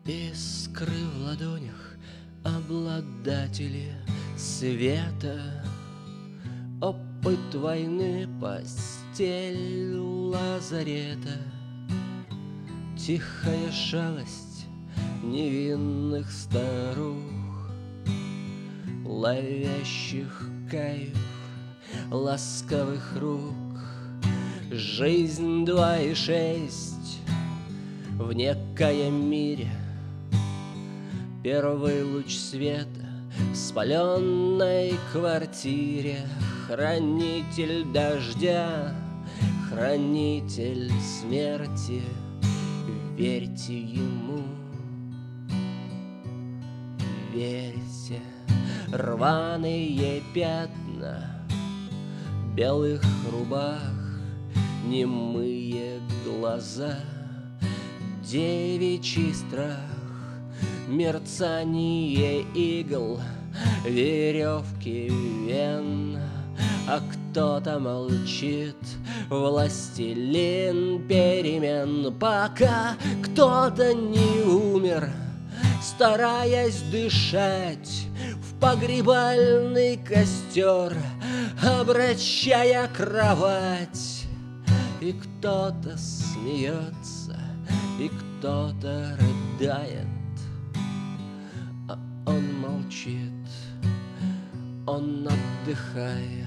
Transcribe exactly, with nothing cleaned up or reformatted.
Искры в ладонях, обладатели света, опыт войны, постель лазарета, тихая шалость невинных старух, ловящих кайф ласковых рук. Жизнь два и шесть в некоем мире, первый луч света в спаленной квартире. Хранитель дождя, хранитель смерти, верьте ему, верьте. Рваные пятна белых рубах, немые глаза, девичий страх, мерцание игл, веревки вен. А кто-то молчит, властелин перемен, пока кто-то не умер, стараясь дышать в погребальный костер, обращая кровать. И кто-то смеется, и кто-то рыдает, а он молчит, он отдыхает.